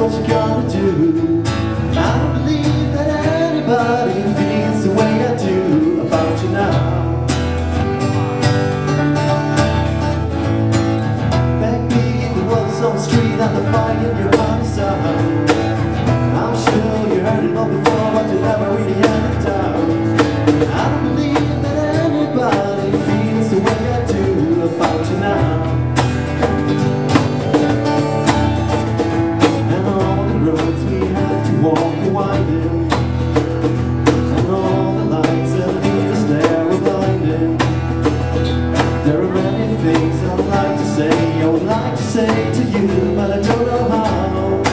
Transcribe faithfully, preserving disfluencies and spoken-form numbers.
what you gonna do. I don't believe that anybody feels the way I do about you now. Baby, the was on the street and the fire in your heart is out. I'm sure you heard it all before, but you never really had it down. I don't believe that anybody feels the way I do about you now. And all the roads we have to walk are winding, and all the lights that lead us there are blinding. There are many things I'd like to say, I would like to say to you, but I don't know how.